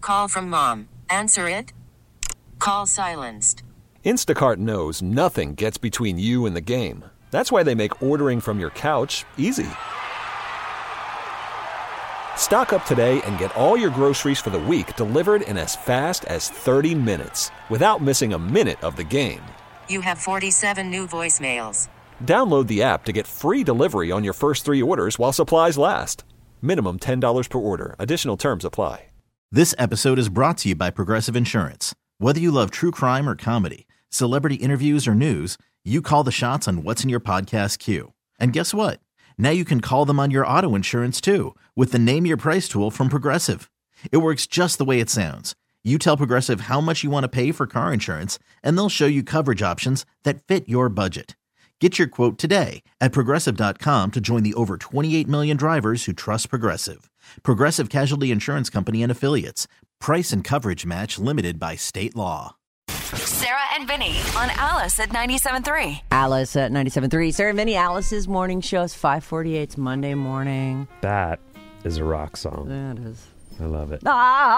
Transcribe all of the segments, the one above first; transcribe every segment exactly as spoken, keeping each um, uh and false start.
Call from mom. Answer it. Call silenced. Instacart knows nothing gets between you and the game. That's why they make ordering from your couch easy. Stock up today and get all your groceries for the week delivered in as fast as thirty minutes without missing a minute of the game. You have forty-seven new voicemails. Download the app to get free delivery on your first three orders while supplies last. Minimum ten dollars per order. Additional terms apply. This episode is brought to you by Progressive Insurance. Whether you love true crime or comedy, celebrity interviews or news, you call the shots on what's in your podcast queue. And guess what? Now you can call them on your auto insurance too with the Name Your Price tool from Progressive. It works just the way it sounds. You tell Progressive how much you want to pay for car insurance, and they'll show you coverage options that fit your budget. Get your quote today at Progressive dot com to join the over twenty-eight million drivers who trust Progressive. Progressive Casualty Insurance Company and Affiliates. Price and coverage match limited by state law. Sarah and Vinny on Alice at ninety-seven point three. Alice at ninety-seven point three. Sarah and Vinny, Alice's morning show is five forty-eight. It's Monday morning. That is a rock song. That is. I love it.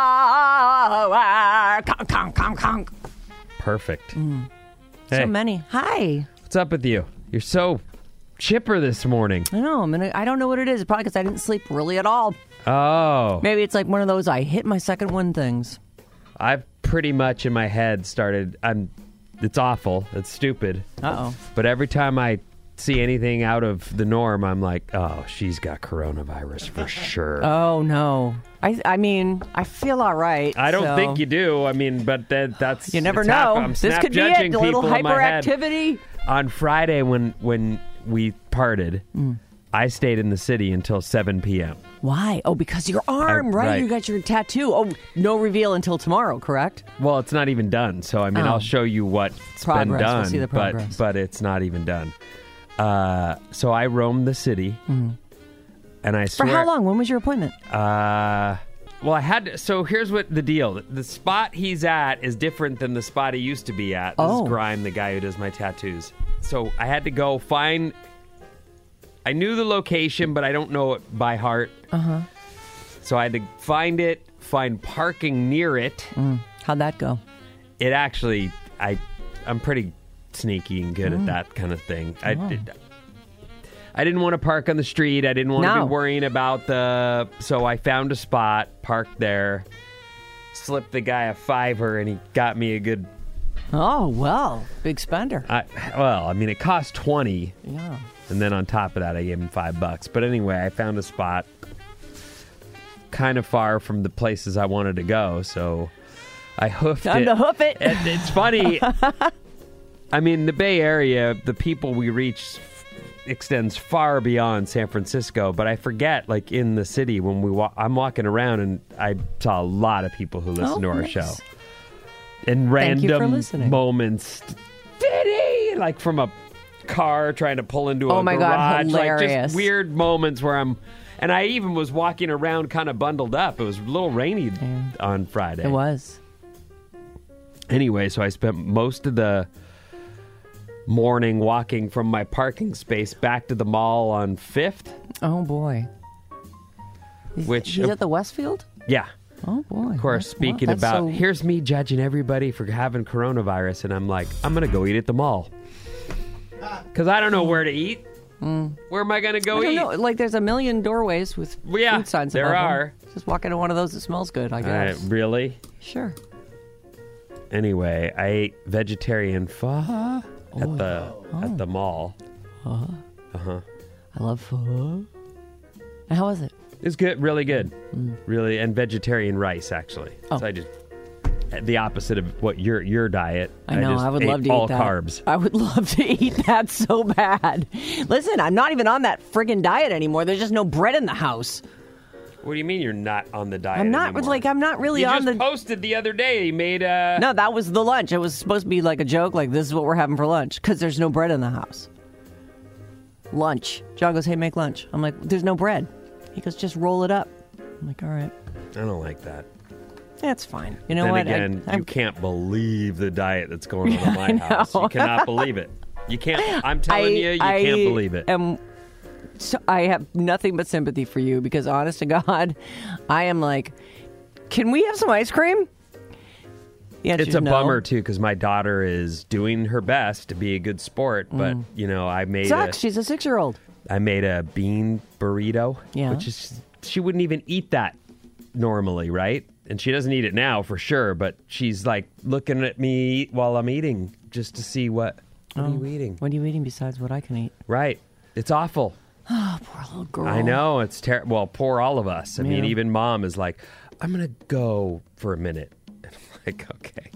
Ah, conk, conk, conk, conk. Perfect. Mm. Hey, So many. Hi. what's up with you? You're so chipper this morning. I know. I'm gonna, I don't know what it is. It's probably because I didn't sleep really at all. Oh. Maybe it's like one of those I hit my second wind things. I've pretty much in my head started, I'm, it's awful. It's stupid. Uh-oh. But every time I see anything out of the norm, I'm like, oh, she's got coronavirus for sure. Oh, no. I I mean, I feel all right. I don't so. think you do. I mean, but that, that's... You never it's know. hap- I'm This snap could be judging it. A little people in my head. hyperactivity. On Friday when, when we parted, Mm. I stayed in the city until seven p.m. Why? Oh, because your arm, I- right? right. You got your tattoo. Oh, no reveal until tomorrow, correct? Well, it's not even done. So, I mean, Oh. I'll show you what's Progress. been We'll done, see the but progress. but it's not even done. Uh, so I roamed the city, Mm. and I For swear... how long? When was your appointment? Uh, well, I had to... So here's what the deal. The spot he's at is different than the spot he used to be at. This Oh. is Grime, the guy who does my tattoos. So I had to go find... I knew the location, but I don't know it by heart. Uh-huh. So I had to find it, find parking near it. Mm. How'd that go? It actually... I, I'm pretty sneaky and good Mm. at that kind of thing. Oh. I did... I didn't want to park on the street. I didn't want to No. be worrying about the... So I found a spot, parked there, slipped the guy a fiver, and he got me a good... Oh, well, big spender. I, well, I mean, it cost twenty, Yeah. and then on top of that, I gave him five bucks. But anyway, I found a spot kind of far from the places I wanted to go, so I hoofed Time it. to hoof it. And it's funny. I mean, the Bay Area, the people we reach extends far beyond San Francisco, but I forget, like in the city when we walk, I'm walking around and I saw a lot of people who listen Oh, to our nice. show. In Thank you for random listening. moments, Vinny, like from a car trying to pull into a Oh my God, garage, like hilarious. just weird moments where I'm, and I even was walking around kind of bundled up. It was a little rainy Yeah. on Friday. It was. Anyway, so I spent most of the morning walking from my parking space back to the mall on Fifth, Oh, boy. He's, which, he's at the Westfield? yeah, Oh, boy. of course, That's- speaking wow, that's about, so- here's me judging everybody for having coronavirus, and I'm like, I'm going to go eat at the mall. Because I don't know where to eat. Where am I going to go I don't eat? know. Like, there's a million doorways with Well, yeah, food signs there above them. are. Just walk into one of those that smells good, I Uh, guess. really? Sure. Anyway, I ate vegetarian pho at the Oh. at the mall. Pho. Uh-huh. I love pho. And how was it? It's good, really good, really, and vegetarian rice actually. Oh. So I just the opposite of what your your diet. I know. just I would ate love to all eat that. carbs. I would love to eat that so bad. Listen, I'm not even on that friggin' diet anymore. There's just no bread in the house. What do you mean you're not on the diet? I'm not anymore? like I'm not really You on just the. posted the other day. You made a. No, that was the lunch. It was supposed to be like a joke, like this is what we're having for lunch, because there's no bread in the house. Lunch. John goes, "Hey, make lunch." I'm like, "There's no bread." He goes, "Just roll it up." I'm like, "All right, I don't like that. that's fine." You know then what? again, I, you can't believe the diet that's going on in my house. You cannot believe it. You can't. I'm telling you, you I can't believe it. Am, so I have nothing but sympathy for you because, honest to God, I am like, can we have some ice cream? The answer It's is a no. bummer, too, because my daughter is doing her best to be a good sport. But, Mm. you know, I made Sucks. a, She's a six-year-old. I made a bean burrito. Yeah. Which is, she wouldn't even eat that normally, right? And she doesn't eat it now for sure. But she's like looking at me while I'm eating just to see what, what are you eating? What are you eating besides what I can eat? Right. It's awful. Oh, poor little girl. I know. It's terrible. Well, poor all of us. I mean, Yeah. even mom is like, I'm going to go for a minute. And I'm like, okay.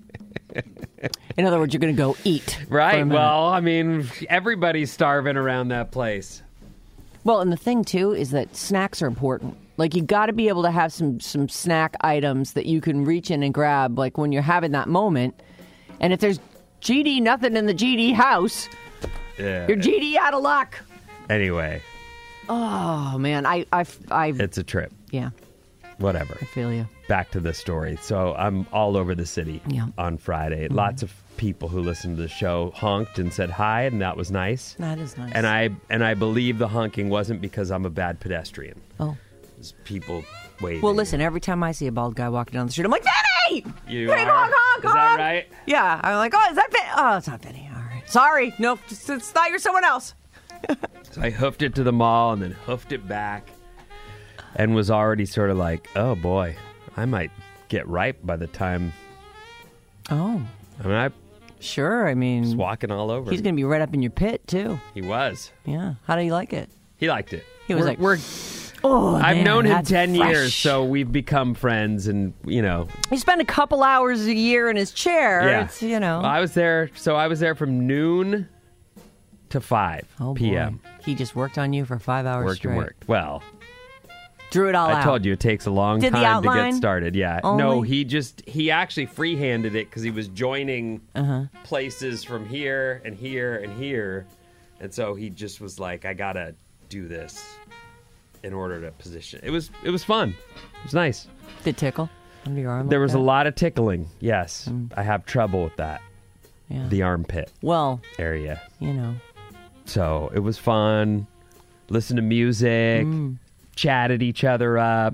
In other words, you're going to go eat. for a Right. minute. Well, I mean, everybody's starving around that place. Well, and the thing, too, is that snacks are important. Like, you got to be able to have some, some snack items that you can reach in and grab, like, when you're having that moment. And if there's G D nothing in the G D house, Yeah. you're G D out of luck. Anyway, Oh, man. I, I, I, it's a trip. yeah, Whatever. I feel you. Back to the story. So I'm all over the city Yeah. on Friday. Lots of people who listened to the show honked and said hi, and that was nice. That is nice. And I and I believe the honking wasn't because I'm a bad pedestrian. Oh. It was people waiting. Well, listen, every time I see a bald guy walking down the street, I'm like, Vinny! You Vinny, are? honk, honk, Is that honk! right? Yeah. I'm like, oh, is that Vinny? Oh, it's not Vinny. All right. Sorry. Nope. It's, it's not. You're someone else. So I hoofed it to the mall and then hoofed it back and was already sort of like, oh boy, I might get ripe by the time. Oh, I mean, I sure. I mean, was walking all over. he's going to be right up in your pit, too. He was. Yeah. How do you like it? He liked it. He was We're- like, we're, oh, I've man, known him that's ten fresh. years, so we've become friends and, you know. You spend a couple hours a year in his chair. Yeah. It's, you know. Well, I was there, so I was there from noon to five oh, p.m. boy. He just worked on you for five hours Worked straight. and worked. Well, Drew it all out. I told you it takes a long Did the time to outline get started. Yeah. only? No, he just he actually free-handed it because he was joining Uh-huh. places from here and here and here, and so he just was like, "I gotta do this in order to position." It was it was fun. It was nice. Did it tickle under your arm? There like was that? a lot of tickling. Yes, I have trouble with that. Yeah. The armpit Well, area. you know. So it was fun. Listen to music, Mm. chatted each other up.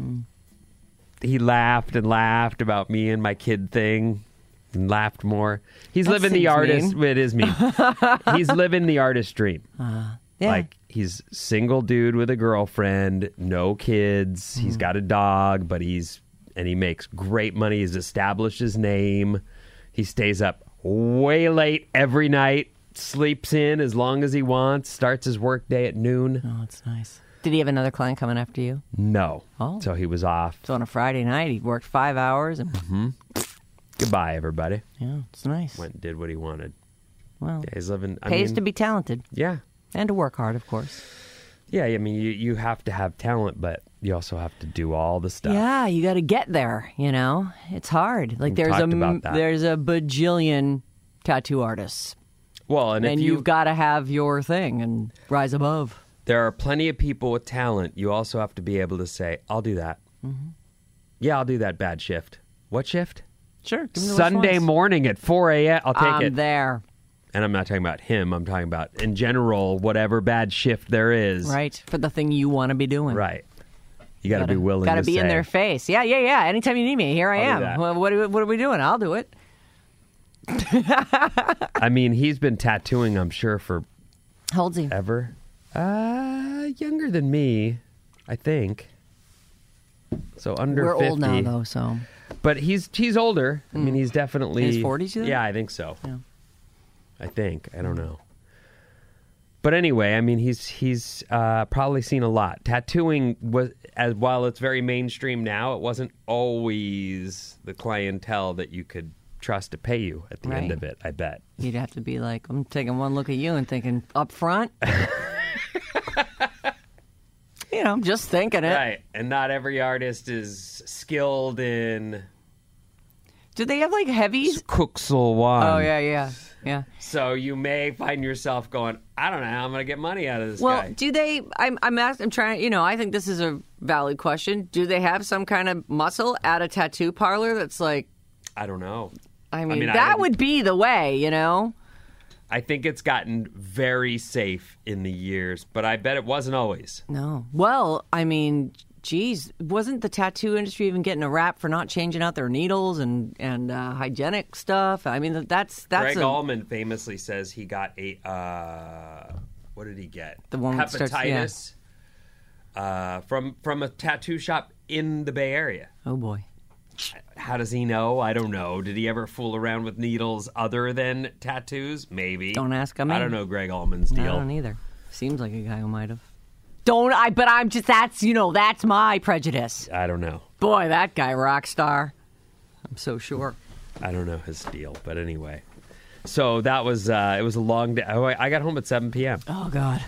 He laughed and laughed about me and my kid thing and laughed more. He's That living the seems artist. mean. It is me. He's living the artist dream. Yeah. Like, he's single dude with a girlfriend, no kids. He's Mm. got a dog, but he's, and he makes great money. He's established his name. He stays up way late every night. Sleeps in as long as he wants, starts his work day at noon. Oh, it's nice. Did he have another client coming after you? No. Oh. So he was off. So on a Friday night, he worked five hours, and Goodbye, everybody. yeah, it's nice. Went and did what he wanted. Well, Yeah, he's living. I pays mean, to be talented Yeah. and to work hard, of course. Yeah, I mean, you, you have to have talent, but you also have to do all the stuff. Yeah, you got to get there. You know, it's hard. Like We there's a talked about that. there's a bajillion tattoo artists, Well, and, and if you've you got to have your thing and rise above. there are plenty of people with talent, you also have to be able to say, I'll do that. Mm-hmm. Yeah, I'll do that bad shift. What shift? Sure, give me the Sunday response. morning at four a.m. I'll take I'm it. there. And I'm not talking about him. I'm talking about, in general, whatever bad shift there is. Right, for the thing you want to be doing. Right. You got to be willing Got to to be say, in their face. Yeah, yeah, yeah. Anytime you need me, here I I'll do am. that. Well, what, are, what are we doing? I'll do it. I mean, he's been tattooing, I'm sure, for How old's he? ever. Uh, younger than me, I think. So under We're fifty. old now, though, so. But he's he's older. I mean, he's definitely In his forties, you think? Yeah, I think so. Yeah. I think. I don't know. But anyway, I mean, he's he's uh, probably seen a lot. Tattooing was, as while it's very mainstream now, it wasn't always the clientele that you could trust to pay you at the end Right. of it. I bet. You'd have to be like, I'm taking one look at you and thinking, up front? you know, just thinking it. Right, and not every artist is skilled in Do they have like heavies? Kuxelwan. Oh, yeah, yeah, yeah. So you may find yourself going, I don't know how I'm going to get money out of this Well, guy. do they? I'm, I'm asking. I'm trying. You know, I think this is a valid question. Do they have some kind of muscle at a tattoo parlor that's like? I don't know. I mean, mean, I that didn't- would be the way. You know. I think it's gotten very safe in the years, but I bet it wasn't always. No. Well, I mean, geez, wasn't the tattoo industry even getting a rap for not changing out their needles and and uh, hygienic stuff? I mean, that's that's Greg a, Allman famously says he got a uh, what did he get? The one that starts- hepatitis uh, from from a tattoo shop in the Bay Area. oh boy. How does he know? I don't know. Did he ever fool around with needles other than tattoos? Maybe. Don't ask him. I don't know Greg Allman's deal. I don't either. Seems like a guy who might have. Don't I? But I'm just that's you know that's my prejudice. I don't know. Boy, that guy rock star. I'm so sure. I don't know his deal, but anyway. So that was uh, it was a long day. Oh, I got home at seven p.m. Oh God.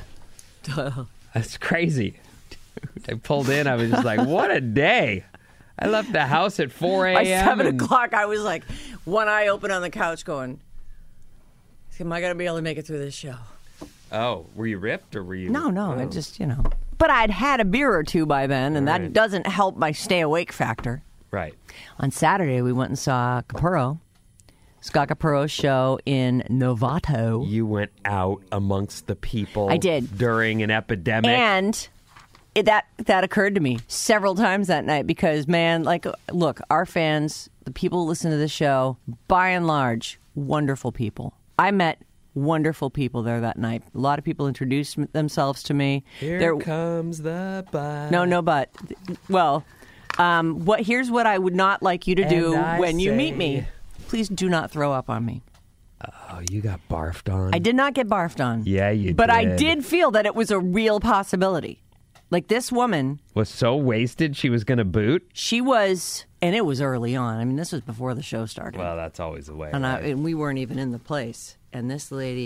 That's crazy. Dude, I pulled in. I was just like, what a day. I left the house at four a.m. By seven and- o'clock, I was like, one eye open on the couch, going, "Am I gonna be able to make it through this show?" Oh, were you ripped or were you? No, no, oh. I just you know. But I'd had a beer or two by then, and Right. that doesn't help my stay awake factor. Right. On Saturday, we went and saw Capurro, Scott Capurro's show in Novato. You went out amongst the people. I did. During an epidemic. And it, that that occurred to me several times that night because, man, like, look, our fans, the people who listen to this show, by and large, wonderful people. I met wonderful people there that night. A lot of people introduced m- themselves to me. Here There- comes the but. No, no, but. Well, um, what? Here's what I would not like you to do And I when you meet say- me. Please do not throw up on me. Oh, you got barfed on. I did not get barfed on. Yeah, you But did. I did feel that it was a real possibility. Like this woman, Was so wasted she was going to boot. she was, and it was early on. I mean, this was before the show started. Well, that's always the way. and, I, right? and we weren't even in the place. And this lady,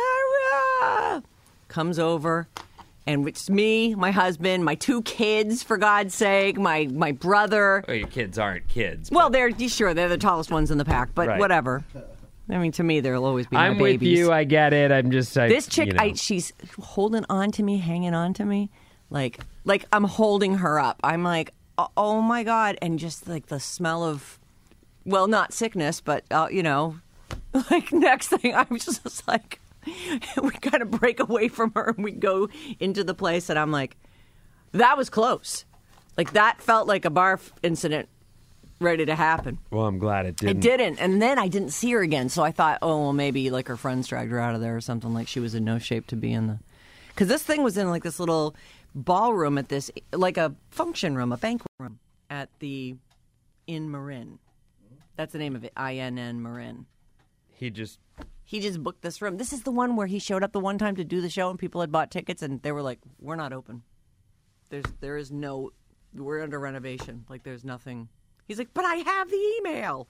Sarah, comes over, and it's me, my husband, my two kids, for God's sake, my, my brother. Well, your kids aren't kids. Well, they're sure they're the tallest ones in the pack, but Right. whatever. I mean, to me, there'll always be my I'm with babies. you. I get it. I'm just I, This chick, you know. I, she's holding on to me, hanging on to me, like like I'm holding her up. I'm like, oh, oh my God, and just like the smell of, well, not sickness, but uh, you know, like next thing, I was just like, we kind of break away from her and we go into the place, and I'm like, that was close, like that felt like a barf incident ready to happen. Well, I'm glad it didn't. It didn't, and then I didn't see her again. So I thought, oh, well, maybe like her friends dragged her out of there or something. Like she was in no shape to be in the, because this thing was in like this little ballroom at this, like a function room, a banquet room at the Inn Marin. That's the name of it, I N N Marin. He just. He just booked this room. This is the one where he showed up the one time to do the show, and people had bought tickets, and they were like, "We're not open. There's there is no, we're under renovation. Like there's nothing." He's like, "But I have the email."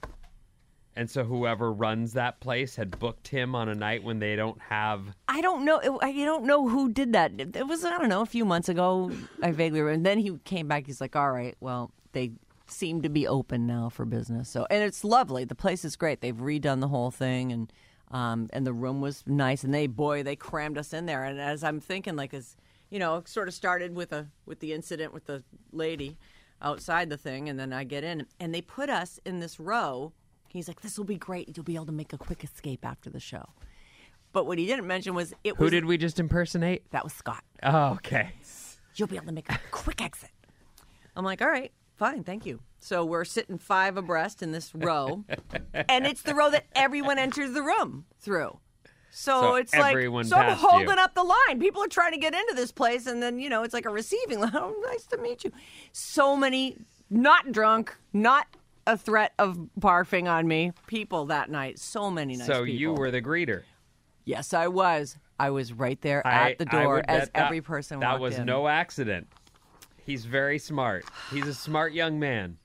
And so whoever runs that place had booked him on a night when they don't have. I don't know. I don't know who did that. It it was, I don't know, a few months ago. I vaguely remember. And then he came back. He's like, all right, well, they seem to be open now for business. So, and it's lovely. The place is great. They've redone the whole thing, and um, and the room was nice. And they, boy, they crammed us in there. And as I'm thinking, like, as you know, it sort of started with a with the incident with the lady outside the thing, and then I get in, and they put us in this row. He's like, this will be great. You'll be able to make a quick escape after the show. But what he didn't mention was it Who was... did we just impersonate? That was Scott. Oh, okay. You'll be able to make a quick exit. I'm like, all right, fine, thank you. So we're sitting five abreast in this row, and it's the row that everyone enters the room through. So, So it's like, everyone so I'm passed you. holding up the line. People are trying to get into this place, and then, you know, it's like a receiving line. Oh, nice to meet you. So many, not drunk, not a threat of barfing on me, people that night. So many nice So people. you were the greeter. Yes, I was. I was right there I- at the I door would as bet that- every person That walked was in. no accident. He's very smart. He's a smart young man.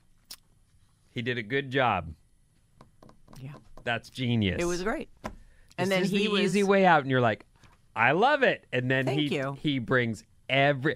He did a good job. Yeah. That's genius. It was great. This And then is he the was easy way out, and you're like, I love it. And then Thank he you. he brings every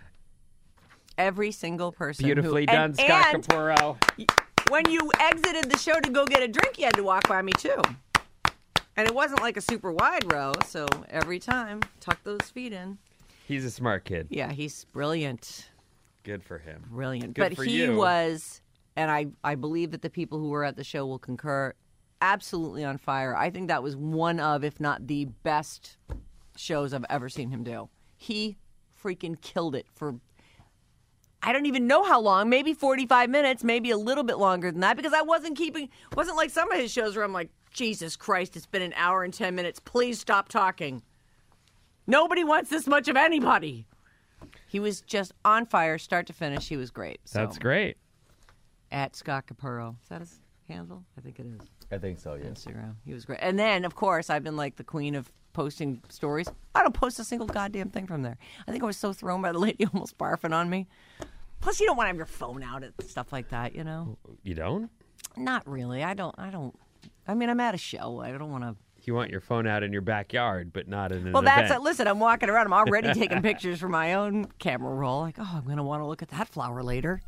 every single person. beautifully who, done, and, Scott and Capurro. when you exited the show to go get a drink, you had to walk by me too. And it wasn't like a super wide row, so every time, tuck those feet in. He's a smart kid. Yeah, he's brilliant. Good for him. Brilliant. Good but for he you. was, and I, I believe that the people who were at the show will concur, absolutely on fire. I think that was one of, if not the best shows I've ever seen him do. He freaking killed it for, I don't even know how long, maybe forty-five minutes, maybe a little bit longer than that, because I wasn't keeping, wasn't like some of his shows where I'm like, Jesus Christ, it's been an hour and ten minutes. Please stop talking. Nobody wants this much of anybody. He was just on fire, start to finish. He was great. So. That's great. At Scott Capurro. Is that his handle? I think it is. I think so, yeah. Instagram. He was great. And then, of course, I've been like the queen of posting stories. I don't post a single goddamn thing from there. I think I was so thrown by the lady almost barfing on me. Plus, you don't want to have your phone out and stuff like that, you know? You don't? Not really. I don't. I don't. I mean, I'm at a show. I don't want to. You want your phone out in your backyard, but not in an Well, that's event. it. Listen, I'm walking around. I'm already taking pictures for my own camera roll. Like, oh, I'm going to want to look at that flower later.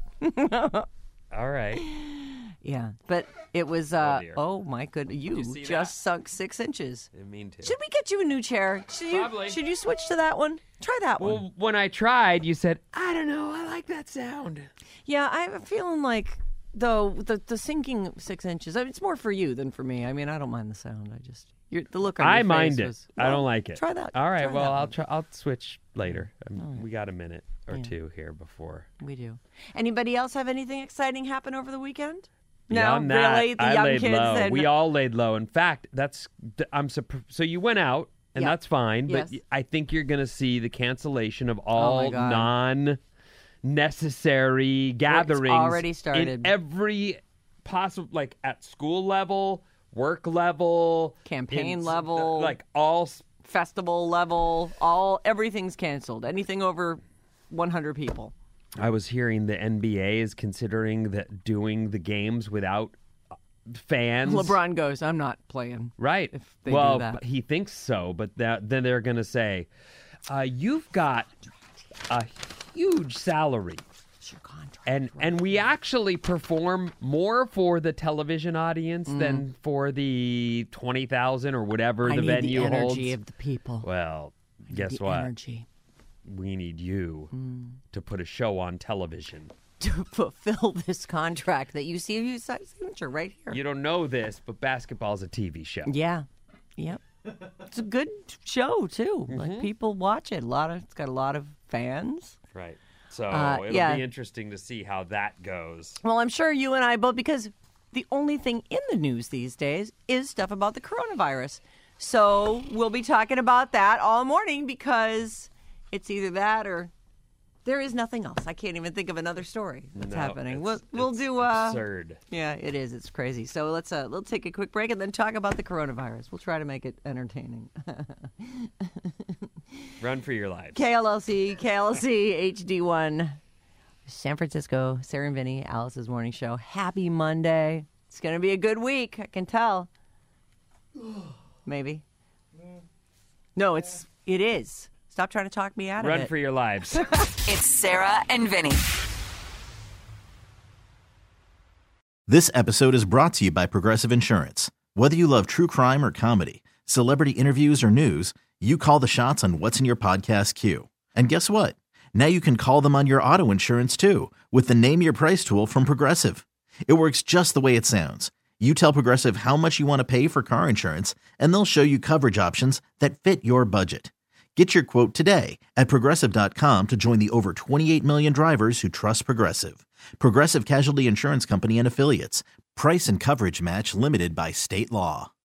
All right. Yeah, but it was, uh, dear. oh, my goodness. You, see just that? sunk six inches. Didn't mean to. Should we get you a new chair? Should you, Probably. Should you switch to that one? Try that one. Well, when I tried, you said, I don't know, I like that sound. Yeah, I'm feeling like, though, the, the sinking six inches, I mean, it's more for you than for me. I mean, I don't mind the sound. I just, you're, the look on your I face mind it. was, I well, don't like it. Try that. All right, Try well, that I'll one. try. I'll switch later. Um, All right. We got a minute or Yeah. two here before. We do. Anybody else have anything exciting happen over the weekend? Beyond no, that, really? The I young laid kids low. and We all laid low. In fact, that's I'm surp- so you went out, and Yeah. that's fine. But Yes. I think you're going to see the cancellation of Oh, all my God. non-necessary gatherings. already started. in every possible, like at school level, work level, Campaign in- level. like all. s- festival level, all everything's canceled. Anything over one hundred people. I was hearing the N B A is considering that doing the games without uh, fans. LeBron goes, I'm not playing. Right. if they do well, that. but he thinks so, but that, then they're going to say, uh, you've got a huge salary. It's your contract. And and we actually perform more for the television audience than for the twenty thousand or whatever Mm. I the need venue the energy holds. of the people. Well, I need guess the what? Energy We need you to put a show on television. to fulfill this contract that you see your signature right here. You don't know this, but basketball's a T V show. Yeah. Yep. It's a good show too. Mm-hmm. Like people watch it. A lot of it's got a lot of fans. Right. So Uh, it'll yeah. be interesting to see how that goes. Well, I'm sure you and I both, because the only thing in the news these days is stuff about the coronavirus. So we'll be talking about that all morning because it's either that or there is nothing else. I can't even think of another story that's No, happening. it's- We'll we'll it's do. Uh, absurd. Yeah, it is. It's crazy. So let's uh, let's take a quick break and then talk about the coronavirus. We'll try to make it entertaining. Run for your lives. K L L C, K L L C, H D one, San Francisco, Sarah and Vinny, Alice's morning show. Happy Monday. It's going to be a good week, I can tell. Maybe. No, it's it is. Stop trying to talk me out Run of it. for your lives. It's Sarah and Vinny. This episode is brought to you by Progressive Insurance. Whether you love true crime or comedy, celebrity interviews or news, you call the shots on what's in your podcast queue. And guess what? Now you can call them on your auto insurance too with the Name Your Price tool from Progressive. It works just the way it sounds. You tell Progressive how much you want to pay for car insurance, and they'll show you coverage options that fit your budget. Get your quote today at Progressive dot com to join the over twenty-eight million drivers who trust Progressive. Progressive Casualty Insurance Company and Affiliates. Price and coverage match limited by state law.